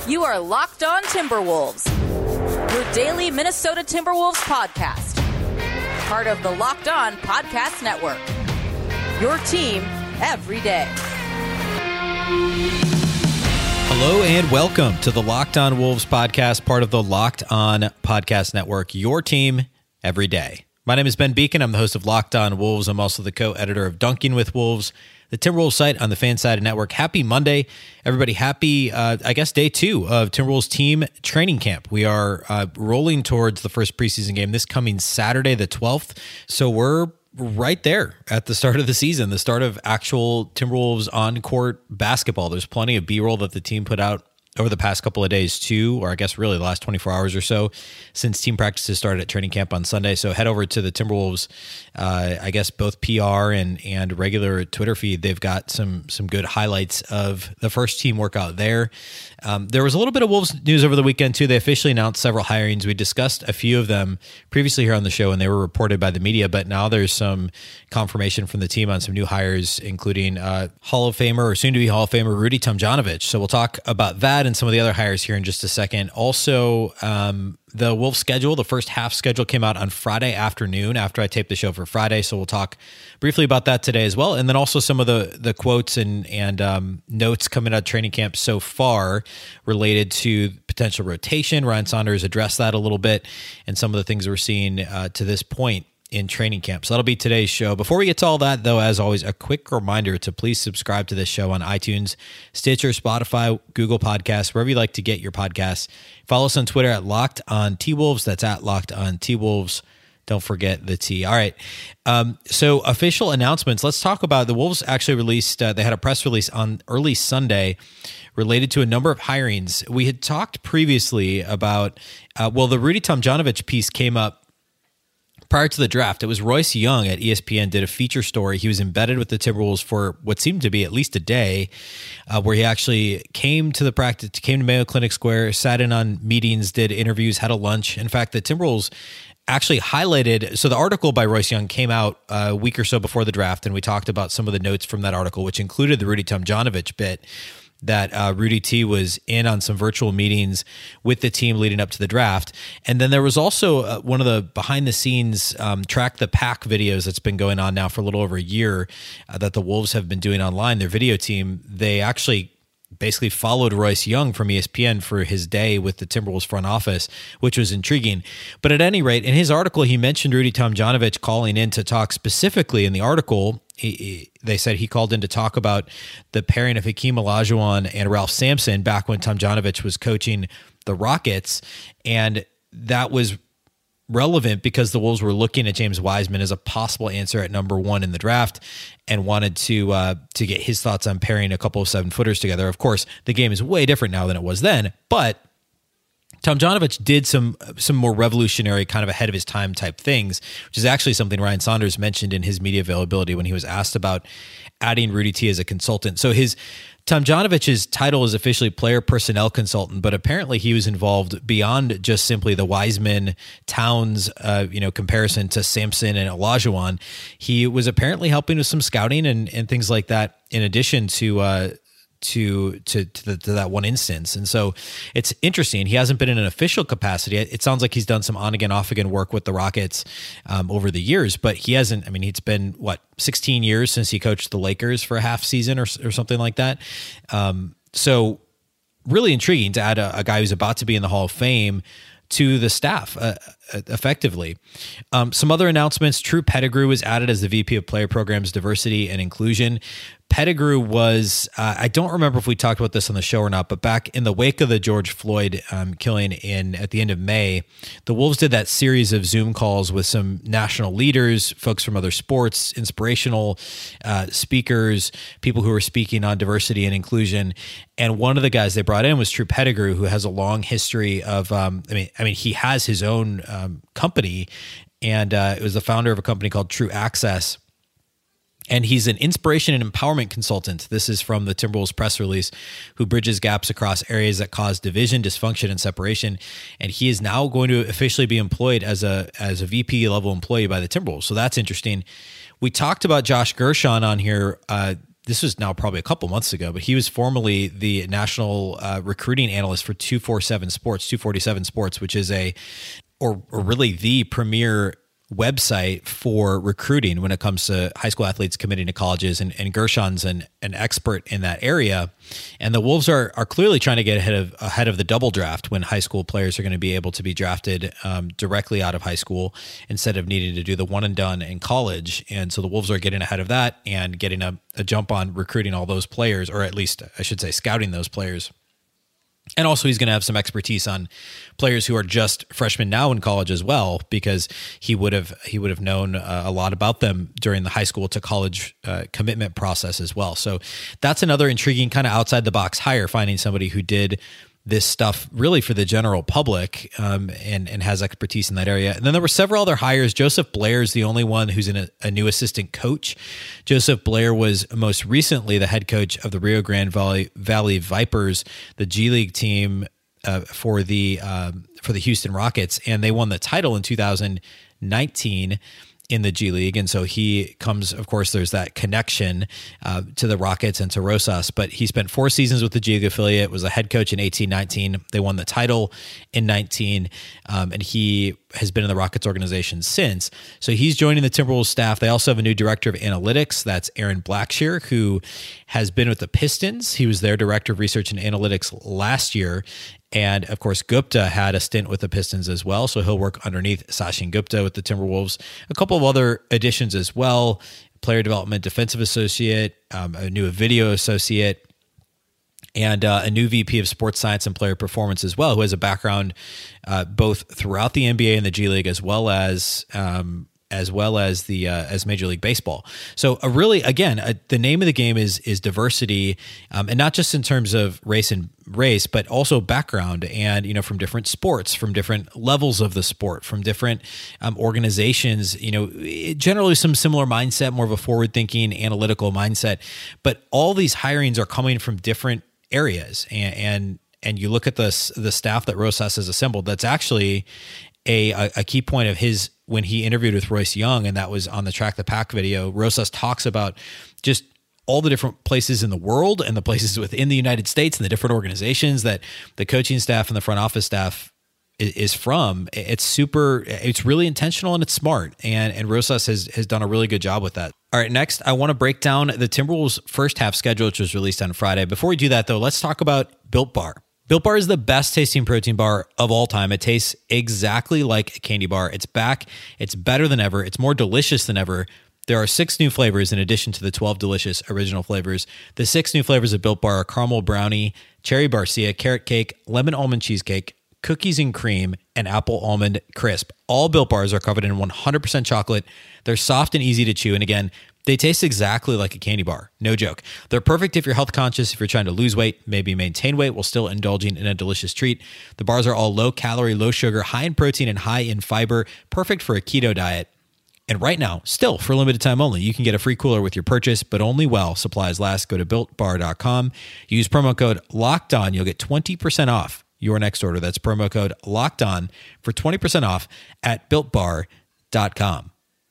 You are Locked On Timberwolves, your daily Minnesota Timberwolves podcast. Part of the Locked On Podcast Network. Your team every day. Hello and welcome to the Locked On Wolves podcast, part of the Locked On Podcast Network. Your team every day. My name is Ben Beacon. I'm the host of Locked On Wolves. I'm also the co-editor of Dunking with Wolves, the Timberwolves site on the Fansided Network. Happy Monday, everybody. Happy, day 2 of Timberwolves team training camp. We are rolling towards the first preseason game this coming Saturday, the 12th. So we're right there at the start of the season, the start of actual Timberwolves on-court basketball. There's plenty of B-roll that the team put out over the past couple of days too, or I guess really the last 24 hours or so since team practices started at training camp on Sunday. So head over to the Timberwolves, both PR and regular Twitter feed. They've got some good highlights of the first team workout there. There was a little bit of Wolves news over the weekend too. They officially announced several hirings. We discussed a few of them previously here on the show and they were reported by the media, but now there's some confirmation from the team on some new hires, including Hall of Famer or soon to be Hall of Famer Rudy Tomjanovich. So we'll talk about that and some of the other hires here in just a second. Also, the Wolves schedule, the first half schedule came out on Friday afternoon after I taped the show for Friday. So we'll talk briefly about that today as well. And then also some of the quotes and notes coming out of training camp so far related to potential rotation. Ryan Saunders addressed that a little bit and some of the things we're seeing to this point in training camp. So that'll be today's show. Before we get to all that, though, as always, a quick reminder to please subscribe to this show on iTunes, Stitcher, Spotify, Google Podcasts, wherever you like to get your podcasts. Follow us on Twitter at Locked On T-Wolves. That's at Locked On T-Wolves. Don't forget the T. All right. So official announcements. Let's talk about the Wolves actually released, they had a press release on early Sunday related to a number of hirings. We had talked previously about, the Rudy Tomjanovich piece came up prior to the draft. It was Royce Young at ESPN did a feature story. He was embedded with the Timberwolves for what seemed to be at least a day, where he actually came to the practice, came to Mayo Clinic Square, sat in on meetings, did interviews, had a lunch. In fact, the Timberwolves actually highlighted, so the article by Royce Young came out a week or so before the draft, and we talked about some of the notes from that article, which included the Rudy Tomjanovich bit, that Rudy T was in on some virtual meetings with the team leading up to the draft. And then there was also one of the behind the scenes Track the Pack videos that's been going on now for a little over a year that the Wolves have been doing online. Their video team, they actually basically followed Royce Young from ESPN for his day with the Timberwolves front office, which was intriguing. But at any rate, in his article, he mentioned Rudy Tomjanovich calling in to talk specifically in the article. They said he called in to talk about the pairing of Hakeem Olajuwon and Ralph Sampson back when Tomjanovich was coaching the Rockets. And that was relevant because the Wolves were looking at James Wiseman as a possible answer at number 1 in the draft and wanted to get his thoughts on pairing a couple of 7-footers together. Of course, the game is way different now than it was then, but Tomjanovich did some more revolutionary, kind of ahead of his time type things, which is actually something Ryan Saunders mentioned in his media availability when he was asked about adding Rudy T as a consultant. So Tomjanovich's title is officially player personnel consultant, but apparently he was involved beyond just simply the Wiseman Towns, comparison to Sampson and Olajuwon. He was apparently helping with some scouting and things like that, in addition to that one instance. And so it's interesting. He hasn't been in an official capacity. It sounds like he's done some on again, off again work with the Rockets over the years, but he hasn't. I mean, it's been 16 years since he coached the Lakers for a half season or something like that. So really intriguing to add a guy who's about to be in the Hall of Fame to the staff effectively. Some other announcements. True Pettigrew was added as the VP of Player Programs, Diversity and Inclusion. Pettigrew was, I don't remember if we talked about this on the show or not, but back in the wake of the George Floyd killing at the end of May, the Wolves did that series of Zoom calls with some national leaders, folks from other sports, inspirational speakers, people who were speaking on diversity and inclusion. And one of the guys they brought in was True Pettigrew, who has a long history of, he has his own company, and it was the founder of a company called True Access. And he's an inspiration and empowerment consultant. This is from the Timberwolves press release, who bridges gaps across areas that cause division, dysfunction, and separation. And he is now going to officially be employed as a VP level employee by the Timberwolves. So that's interesting. We talked about Josh Gershon on here this was now probably a couple months ago, but he was formerly the national recruiting analyst for 247 Sports, which is or really the premier website for recruiting when it comes to high school athletes committing to colleges, and Gershon's an expert in that area. And the Wolves are clearly trying to get ahead of the double draft when high school players are going to be able to be drafted directly out of high school instead of needing to do the one and done in college. And so the Wolves are getting ahead of that and getting a jump on recruiting all those players, or at least I should say scouting those players. And also he's going to have some expertise on players who are just freshmen now in college as well, because he would have known a lot about them during the high school to college commitment process as well. So that's another intriguing kind of outside the box hire, finding somebody who did this stuff really for the general public and has expertise in that area. And then there were several other hires. Joseph Blair is the only one who's a new assistant coach. Joseph Blair was most recently the head coach of the Rio Grande Valley Vipers, the G League team for the Houston Rockets, and they won the title in 2019 in the G League. And so he comes, of course, there's that connection to the Rockets and to Rosas, but he spent 4 seasons with the G League affiliate, was a head coach in 18-19. They won the title in 19, and he has been in the Rockets organization since. So he's joining the Timberwolves staff. They also have a new director of analytics. That's Aaron Blackshear, who has been with the Pistons. He was their director of research and analytics last year. And of course, Gupta had a stint with the Pistons as well. So he'll work underneath Sachin Gupta with the Timberwolves. A couple of other additions as well: player development, defensive associate, a new video associate, and a new VP of sports science and player performance as well, who has a background both throughout the NBA and the G League, as well as Major League Baseball. So the name of the game is diversity, and not just in terms of race, but also background, and from different sports, from different levels of the sport, from different organizations. Generally some similar mindset, more of a forward-thinking, analytical mindset. But all these hirings are coming from different areas, and you look at the staff that Rosas has assembled. That's actually a key point of his when he interviewed with Royce Young, and that was on the Track the Pack video. Rosas talks about just all the different places in the world and the places within the United States and the different organizations that the coaching staff and the front office staff is from. It's really intentional and it's smart. And Rosas has done a really good job with that. All right, next, I want to break down the Timberwolves' first half schedule, which was released on Friday. Before we do that, though, let's talk about Built Bar. Built Bar is the best tasting protein bar of all time. It tastes exactly like a candy bar. It's back. It's better than ever. It's more delicious than ever. There are 6 new flavors in addition to the 12 delicious original flavors. The 6 new flavors of Built Bar are caramel brownie, cherry barcia, carrot cake, lemon almond cheesecake, cookies and cream, and apple almond crisp. All Built Bars are covered in 100% chocolate. They're soft and easy to chew. And again, they taste exactly like a candy bar. No joke. They're perfect if you're health conscious, if you're trying to lose weight, maybe maintain weight while still indulging in a delicious treat. The bars are all low calorie, low sugar, high in protein, and high in fiber, perfect for a keto diet. And right now, still for a limited time only, you can get a free cooler with your purchase, but only while supplies last. Go to BuiltBar.com. Use promo code LOCKEDON. You'll get 20% off your next order. That's promo code LOCKEDON for 20% off at BuiltBar.com.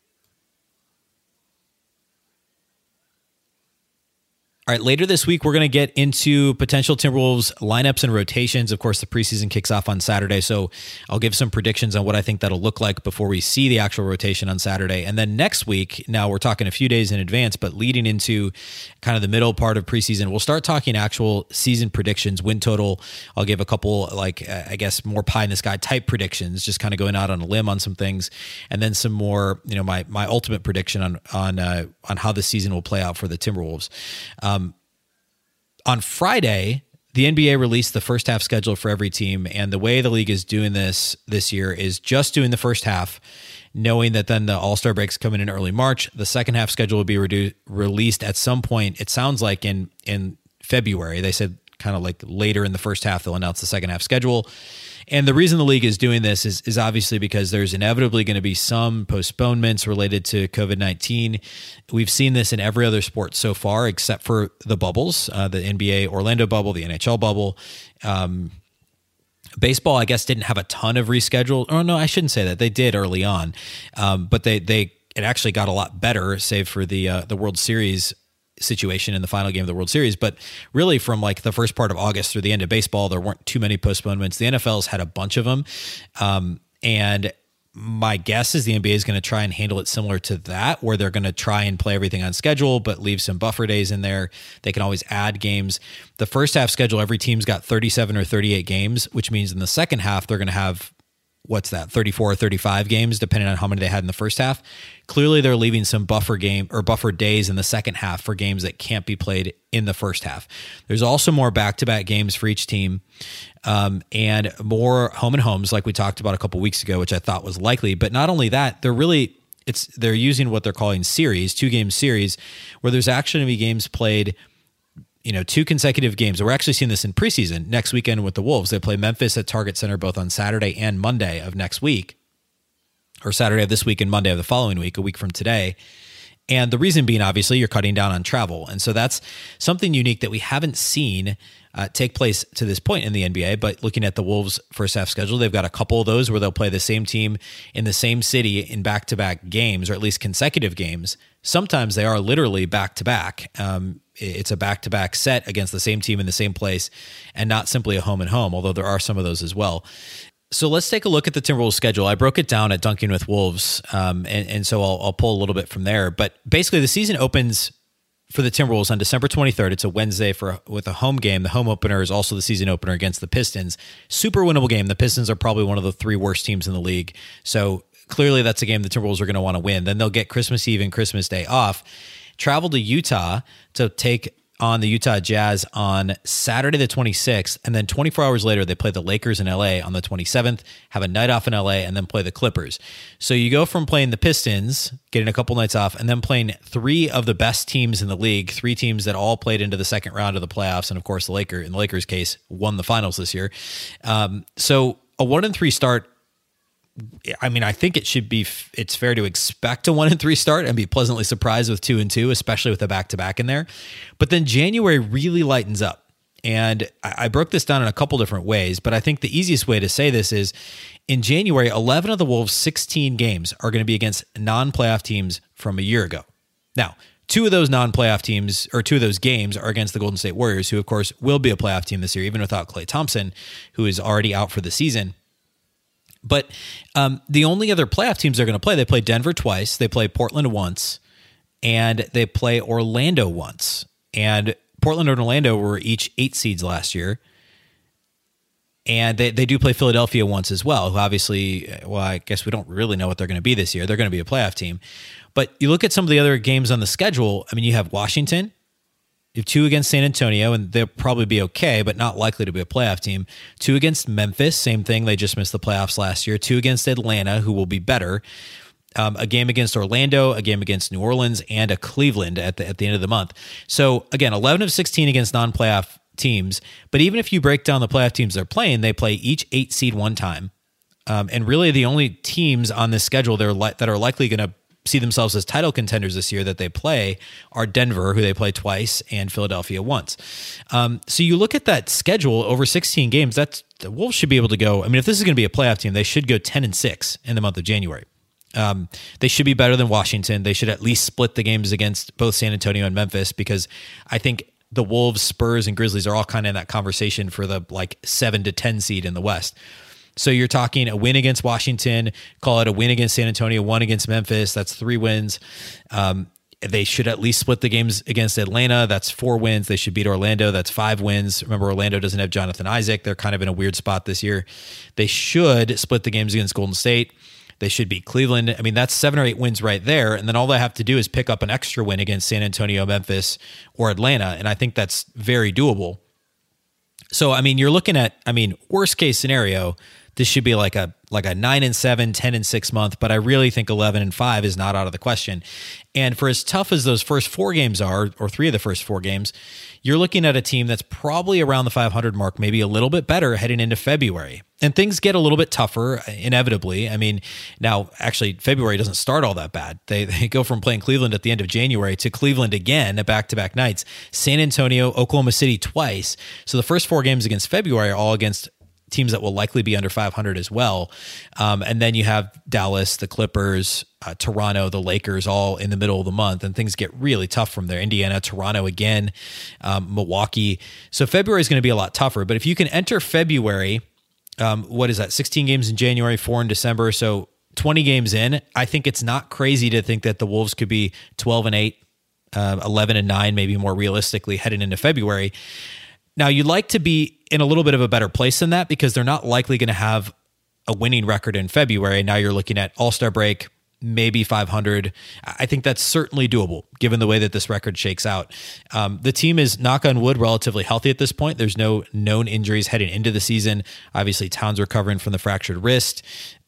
All right, later this week, we're going to get into potential Timberwolves lineups and rotations. Of course, the preseason kicks off on Saturday, so I'll give some predictions on what I think that'll look like before we see the actual rotation on Saturday. And then next week, now we're talking a few days in advance, but leading into kind of the middle part of preseason, we'll start talking actual season predictions, win total. I'll give a couple, more pie in the sky type predictions, just kind of going out on a limb on some things, and then some more, my ultimate prediction on how the season will play out for the Timberwolves. On Friday, the NBA released the first half schedule for every team, and the way the league is doing this year is just doing the first half, knowing that then the All-Star break's coming in early March. The second half schedule will be released at some point. It sounds like in February. They said kind of like later in the first half, they'll announce the second half schedule. And the reason the league is doing this is obviously because there's inevitably going to be some postponements related to COVID-19. We've seen this in every other sport so far, except for the bubbles, the NBA Orlando bubble, the NHL bubble. Baseball, I guess, didn't have a ton of rescheduled. Oh, no, I shouldn't say that. They did early on, but it actually got a lot better, save for the World Series situation in the final game of the World Series. But really from like the first part of August through the end of baseball, there weren't too many postponements. The NFL's had a bunch of them. And my guess is the NBA is going to try and handle it similar to that, where they're going to try and play everything on schedule, but leave some buffer days in there. They can always add games. The first half schedule, every team's got 37 or 38 games, which means in the second half, they're going to have 34 or 35 games, depending on how many they had in the first half. Clearly, they're leaving some buffer days in the second half for games that can't be played in the first half. There's also more back-to-back games for each team, and more home and homes, like we talked about a couple weeks ago, which I thought was likely. But not only that, they're using what they're calling series, 2-game series, where there's actually going to be games played, 2 consecutive games. We're actually seeing this in preseason next weekend with the Wolves. They play Memphis at Target Center both on Saturday and Monday of next week, or Saturday of this week and Monday of the following week, a week from today. And the reason being, obviously, you're cutting down on travel. And so that's something unique that we haven't seen take place to this point in the NBA. But looking at the Wolves' first half schedule, they've got a couple of those where they'll play the same team in the same city in back-to-back games, or at least consecutive games. Sometimes they are literally back-to-back. It's a back-to-back set against the same team in the same place, and not simply a home and home, although there are some of those as well. So let's take a look at the Timberwolves schedule. I broke it down at Dunking with Wolves, and so I'll pull a little bit from there. But basically, the season opens for the Timberwolves on December 23rd. It's a Wednesday with a home game. The home opener is also the season opener against the Pistons. Super winnable game. The Pistons are probably one of the 3 worst teams in the league. So clearly, that's a game the Timberwolves are going to want to win. Then they'll get Christmas Eve and Christmas Day off. Travel to Utah to take on the Utah Jazz on Saturday the 26th, and then 24 hours later, they play the Lakers in LA on the 27th, have a night off in LA, and then play the Clippers. So you go from playing the Pistons, getting a couple nights off, and then playing 3 of the best teams in the league, 3 teams that all played into the second round of the playoffs, and of course, in the Lakers' case, won the finals this year. So a 1-3 start, I mean, I think it's fair to expect a 1-3 start and be pleasantly surprised with 2-2, especially with a back-to-back in there. But then January really lightens up. And I broke this down in a couple different ways, but I think the easiest way to say this is in January, 11 of the Wolves' 16 games are going to be against non-playoff teams from a year ago. Now, 2 of those non-playoff teams, or 2 of those games, are against the Golden State Warriors, who of course will be a playoff team this year, even without Klay Thompson, who is already out for the season. But the only other playoff teams they're going to play, they play Denver twice, they play Portland once, and they play Orlando once. And Portland and Orlando were each 8 seeds last year. And they do play Philadelphia once as well, who obviously, well, I guess we don't really know what they're going to be this year. They're going to be a playoff team. But you look at some of the other games on the schedule, I mean, you have Washington, you have 2 against San Antonio, and they'll probably be okay, but not likely to be a playoff team. 2 against Memphis, same thing. They just missed the playoffs last year. 2 against Atlanta, who will be better. A game against Orlando, a game against New Orleans, and a Cleveland at the end of the month. So again, 11 of 16 against non-playoff teams. But even if you break down the playoff teams they're playing, they play each 8 seed one time. And really the only teams on this schedule that are likely going to see themselves as title contenders this year that they play are Denver, who they play twice, and Philadelphia once. So you look at that schedule over 16 games, the Wolves should be able to go. I mean, if this is going to be a playoff team, they should go 10-6 in the month of January. They should be better than Washington. They should at least split the games against both San Antonio and Memphis, because I think the Wolves, Spurs, and Grizzlies are all kind of in that conversation for the 7 to 10 seed in the West. So you're talking a win against Washington, call it a win against San Antonio, 1 against Memphis. That's 3 wins. They should at least split the games against Atlanta. That's 4 wins. They should beat Orlando. That's 5 wins. Remember, Orlando doesn't have Jonathan Isaac. They're kind of in a weird spot this year. They should split the games against Golden State. They should beat Cleveland. I mean, that's 7 or 8 wins right there. And then all they have to do is pick up an extra win against San Antonio, Memphis, or Atlanta. And I think that's very doable. So, I mean, you're looking at, worst case scenario, this should be like a 9-7, 10-6 month, but I really think 11-5 is not out of the question. And for as tough as those first 4 games are, or 3 of the first 4 games, you're looking at a team that's probably around the 500 mark, maybe a little bit better heading into February. And things get a little bit tougher, inevitably. I mean, now, actually, February doesn't start all that bad. They go from playing Cleveland at the end of January to Cleveland again at back-to-back nights, San Antonio, Oklahoma City twice. So the first 4 games against February are all against teams that will likely be under 500 as well. And then you have Dallas, the Clippers, Toronto, the Lakers, all in the middle of the month, and things get really tough from there. Indiana, Toronto again, Milwaukee. So February is going to be a lot tougher. But if you can enter February, what is that? 16 games in January, 4 in December. So 20 games in, I think it's not crazy to think that the Wolves could be 12-8, 11-9, maybe more realistically heading into February. Now, you'd like to be in a little bit of a better place than that because they're not likely going to have a winning record in February. Now you're looking at All-Star break, maybe 500. I think that's certainly doable given the way that this record shakes out. The team is, knock on wood, relatively healthy at this point. There's no known injuries heading into the season. Obviously, Towns recovering from the fractured wrist.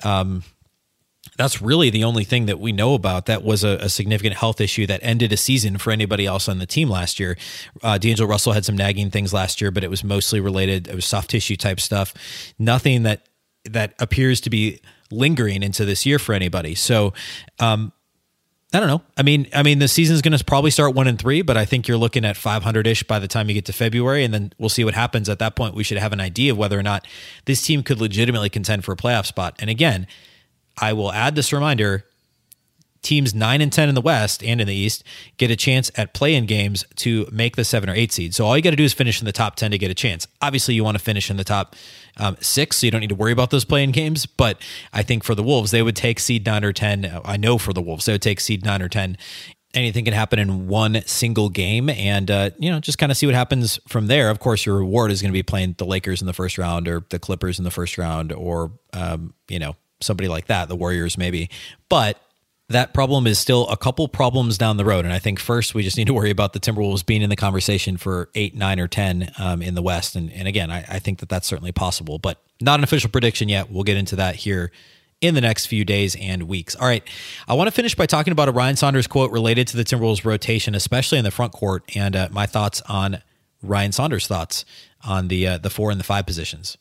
That's really the only thing that we know about that was a significant health issue that ended a season for anybody else on the team last year. D'Angelo Russell had some nagging things last year, but it was mostly related. It was soft tissue type stuff. Nothing that appears to be lingering into this year for anybody. So, I don't know. I mean, the season's going to probably start 1-3, but I think you're looking at 500-ish by the time you get to February, and then we'll see what happens at that point. We should have an idea of whether or not this team could legitimately contend for a playoff spot. And again, I will add this reminder, teams 9 and 10 in the West and in the East get a chance at play-in games to make the 7 or 8 seed. So all you got to do is finish in the top 10 to get a chance. Obviously, you want to finish in the top 6, so you don't need to worry about those play-in games. But I think for the Wolves, they would take seed 9 or 10. I know for the Wolves, they would take seed 9 or 10. Anything can happen in one single game, and just kind of see what happens from there. Of course, your reward is going to be playing the Lakers in the first round or the Clippers in the first round or, somebody like that, the Warriors maybe. But that problem is still a couple problems down the road. And I think first we just need to worry about the Timberwolves being in the conversation for 8, 9, or 10 in the West. And again, I think that that's certainly possible, but not an official prediction yet. We'll get into that here in the next few days and weeks. All right. I want to finish by talking about a Ryan Saunders quote related to the Timberwolves rotation, especially in the front court, and my thoughts on Ryan Saunders' thoughts on the 4 and the 5 positions.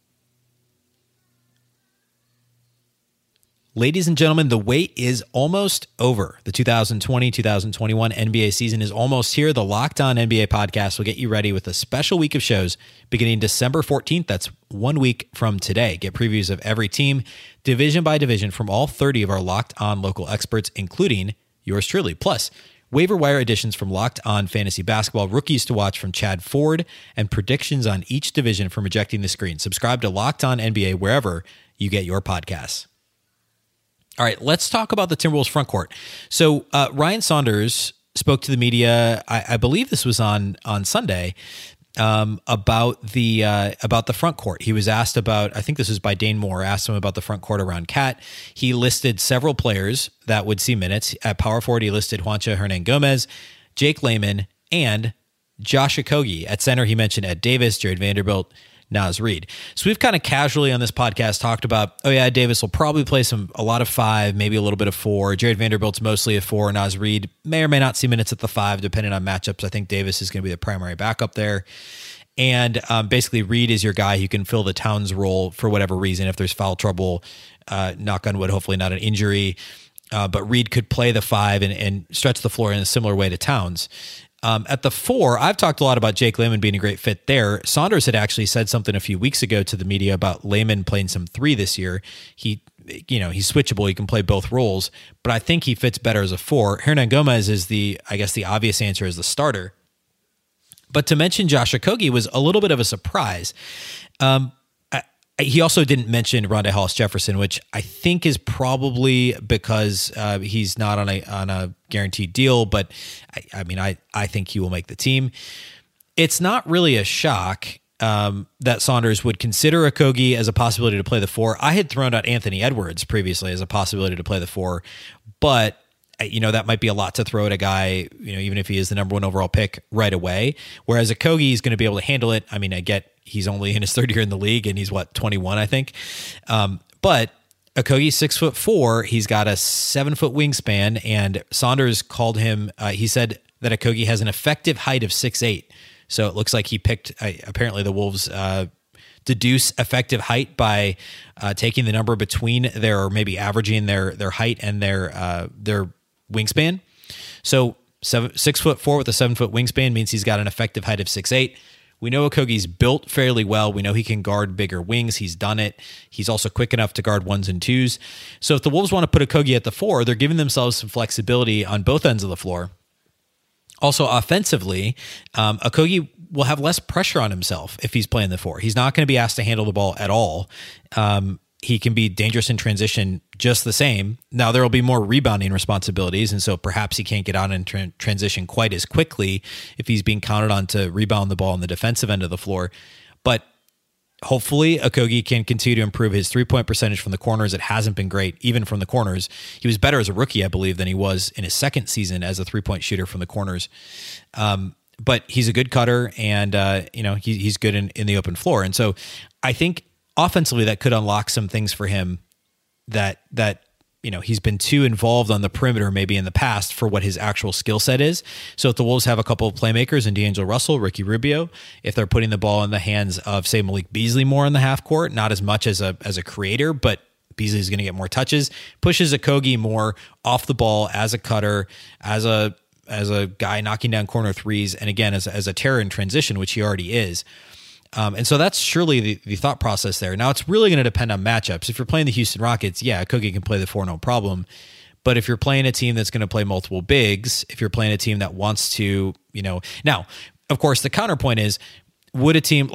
Ladies and gentlemen, the wait is almost over. The 2020-2021 NBA season is almost here. The Locked On NBA podcast will get you ready with a special week of shows beginning December 14th. That's 1 week from today. Get previews of every team, division by division, from all 30 of our Locked On local experts, including yours truly. Plus, waiver wire additions from Locked On Fantasy Basketball, rookies to watch from Chad Ford, and predictions on each division from Ejecting the Screen. Subscribe to Locked On NBA wherever you get your podcasts. All right, let's talk about the Timberwolves front court. So Ryan Saunders spoke to the media, I believe this was on Sunday, about the front court. He was asked about, I think this was by Dane Moore, asked him about the front court around Cat. He listed several players that would see minutes. At power forward, he listed Juancho Hernangomez, Jake Layman, and Josh Okogie. At center, he mentioned Ed Davis, Jared Vanderbilt, Naz Reid. So we've kind of casually on this podcast talked about, Davis will probably play a lot of 5, maybe a little bit of 4. Jared Vanderbilt's mostly a 4. Naz Reid may or may not see minutes at the 5, depending on matchups. I think Davis is going to be the primary backup there. And basically, Reid is your guy who can fill the Towns role for whatever reason. If there's foul trouble, knock on wood, hopefully not an injury. But Reid could play the 5 and stretch the floor in a similar way to Towns. At the 4, I've talked a lot about Jake Layman being a great fit there. Saunders had actually said something a few weeks ago to the media about Layman playing some 3 this year. He's switchable. He can play both roles, but I think he fits better as a 4. Hernangomez is the obvious answer as the starter. But to mention Josh Okogie was a little bit of a surprise. He also didn't mention Rondae Hollis-Jefferson, which I think is probably because he's not on a guaranteed deal. But I think he will make the team. It's not really a shock that Saunders would consider Okogie as a possibility to play the 4. I had thrown out Anthony Edwards previously as a possibility to play the 4, but that might be a lot to throw at a guy, even if he is the number 1 overall pick right away. Whereas Okogie is going to be able to handle it. I mean, I get he's only in his 3rd year in the league and he's 21, I think. But Okogie's 6'4". He's got a 7-foot wingspan, and Saunders called him. He said that Okogie has an effective height of 6'8". So it looks like he picked. Apparently, the Wolves deduce effective height by taking the number between or maybe averaging their height and their wingspan. So 6'4" with a 7-foot wingspan means he's got an effective height of 6'8". We know Okogie's built fairly well. We know he can guard bigger wings. He's done it. He's also quick enough to guard ones and twos. So if the Wolves want to put Okogie at the 4, they're giving themselves some flexibility on both ends of the floor. Also, offensively, Okogie will have less pressure on himself if he's playing the 4. He's not going to be asked to handle the ball at all. He can be dangerous in transition just the same. Now, there will be more rebounding responsibilities, and so perhaps he can't get out in transition quite as quickly if he's being counted on to rebound the ball on the defensive end of the floor. But hopefully, Okogie can continue to improve his three-point percentage from the corners. It hasn't been great, even from the corners. He was better as a rookie, I believe, than he was in his second season as a three-point shooter from the corners. But he's a good cutter, and he's good in the open floor. And so I think offensively that could unlock some things for him that he's been too involved on the perimeter maybe in the past for what his actual skill set is. So if the Wolves have a couple of playmakers in D'Angelo Russell, Ricky Rubio, if they're putting the ball in the hands of, say, Malik Beasley more in the half court, not as much as a creator, but Beasley's going to get more touches, pushes Okogie more off the ball as a cutter, as a guy knocking down corner threes, and again, as a terror in transition, which he already is. And so that's surely the thought process there. Now, it's really going to depend on matchups. If you're playing the Houston Rockets, Okogie can play the 4, no problem. But if you're playing a team that's going to play multiple bigs, if you're playing a team that wants to, now, of course, the counterpoint is, would a team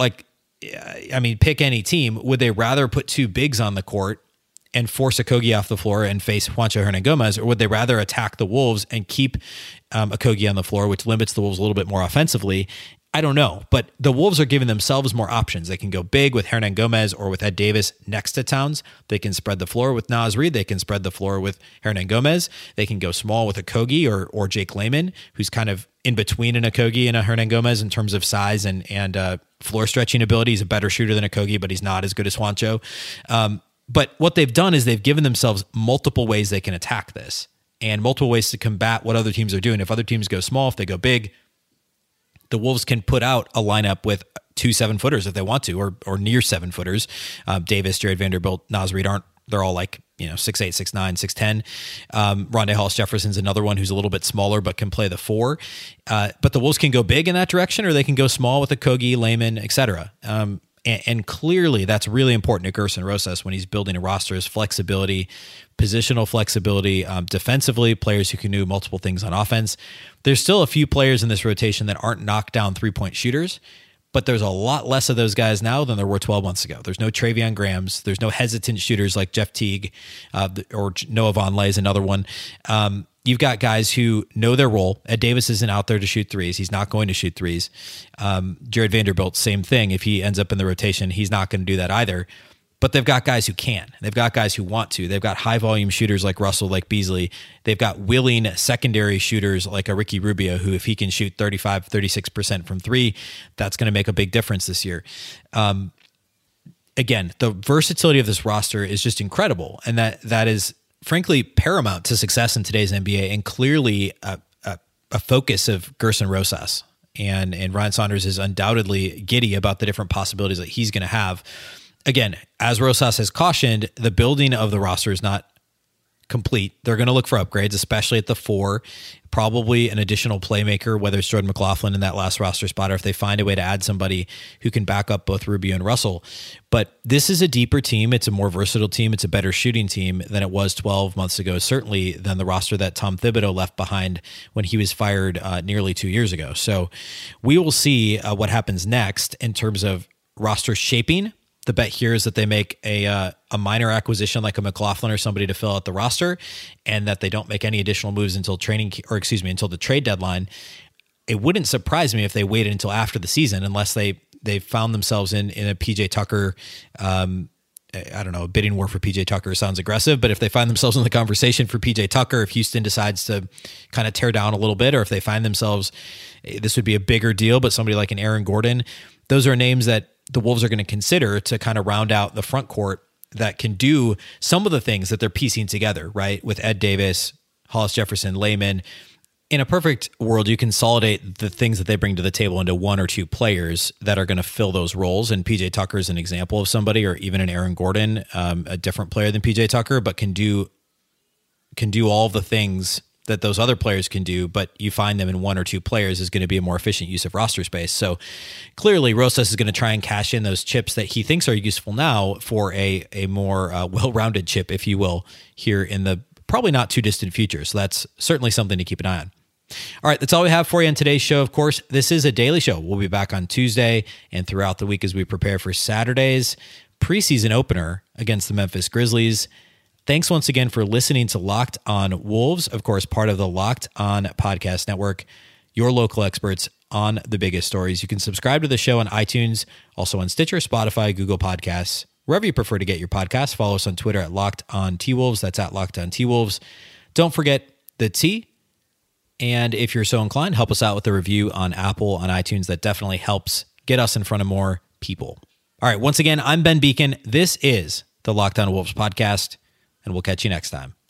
pick any team, would they rather put 2 bigs on the court and force Okogie off the floor and face Juancho Hernangomez, or would they rather attack the Wolves and keep Okogie on the floor, which limits the Wolves a little bit more offensively? I don't know, but the Wolves are giving themselves more options. They can go big with Hernangomez or with Ed Davis next to Towns. They can spread the floor with Naz Reid. They can spread the floor with Hernangomez. They can go small with Okogie or Jake Layman, who's kind of in between an Okogie and a Hernangomez in terms of size and floor stretching ability. He's a better shooter than Okogie, but he's not as good as Juancho. But what they've done is they've given themselves multiple ways they can attack this and multiple ways to combat what other teams are doing. If other teams go small, if they go big, the Wolves can put out a lineup with 2 7-footers if they want to, or near 7-footers. Davis, Jared Vanderbilt, Naz Reid they're all like 6'8", 6'9", 6'10". Rondae Hollis-Jefferson's another one who's a little bit smaller but can play the 4. But the Wolves can go big in that direction, or they can go small with Okogie, Layman, etc. And clearly that's really important to Gerson Rosas when he's building a roster, is flexibility, positional flexibility, defensively, players who can do multiple things on offense. There's still a few players in this rotation that aren't knockdown three-point shooters, but there's a lot less of those guys now than there were 12 months ago. There's no Travion Grahams. There's no hesitant shooters like Jeff Teague, or Noah Vonleh is another one. You've got guys who know their role. Ed Davis isn't out there to shoot threes. He's not going to shoot threes. Jared Vanderbilt, same thing. If he ends up in the rotation, he's not going to do that either. But they've got guys who can. They've got guys who want to. They've got high-volume shooters like Russell, like Beasley. They've got willing secondary shooters like a Ricky Rubio, who if he can shoot 35, 36% from 3, that's going to make a big difference this year. Again, the versatility of this roster is just incredible, and that is frankly paramount to success in today's NBA, and clearly a focus of Gerson Rosas. And Ryan Saunders is undoubtedly giddy about the different possibilities that he's going to have. Again, as Rosas has cautioned, the building of the roster is not complete. They're going to look for upgrades, especially at the 4, probably an additional playmaker, whether it's Jordan McLaughlin in that last roster spot, or if they find a way to add somebody who can back up both Rubio and Russell. But this is a deeper team. It's a more versatile team. It's a better shooting team than it was 12 months ago, certainly than the roster that Tom Thibodeau left behind when he was fired nearly 2 years ago. So we will see what happens next in terms of roster shaping. The bet here is that they make a minor acquisition like a McLaughlin or somebody to fill out the roster, and that they don't make any additional moves until until the trade deadline. It wouldn't surprise me if they waited until after the season, unless they found themselves in a PJ Tucker, I don't know, a bidding war for PJ Tucker sounds aggressive, but if they find themselves in the conversation for PJ Tucker, if Houston decides to kind of tear down a little bit, or if they find themselves, this would be a bigger deal, but somebody like an Aaron Gordon, those are names that the Wolves are going to consider to kind of round out the front court that can do some of the things that they're piecing together, right? With Ed Davis, Hollis-Jefferson, Layman. In a perfect world, you consolidate the things that they bring to the table into 1 or 2 players that are going to fill those roles. And PJ Tucker is an example of somebody, or even an Aaron Gordon, a different player than PJ Tucker, but can do all the things that those other players can do, but you find them in one or two players is going to be a more efficient use of roster space. So clearly Rosas is going to try and cash in those chips that he thinks are useful now for a more well-rounded chip, if you will, here in the probably not too distant future. So that's certainly something to keep an eye on. All right, that's all we have for you on today's show. Of course, this is a daily show. We'll be back on Tuesday and throughout the week as we prepare for Saturday's preseason opener against the Memphis Grizzlies. Thanks once again for listening to Locked On Wolves, of course, part of the Locked On Podcast Network, your local experts on the biggest stories. You can subscribe to the show on iTunes, also on Stitcher, Spotify, Google Podcasts, wherever you prefer to get your podcasts. Follow us on Twitter at Locked On T-Wolves. That's at Locked On T-Wolves. Don't forget the T. And if you're so inclined, help us out with a review on Apple, on iTunes. That definitely helps get us in front of more people. All right, once again, I'm Ben Beacon. This is the Locked On Wolves podcast, and we'll catch you next time.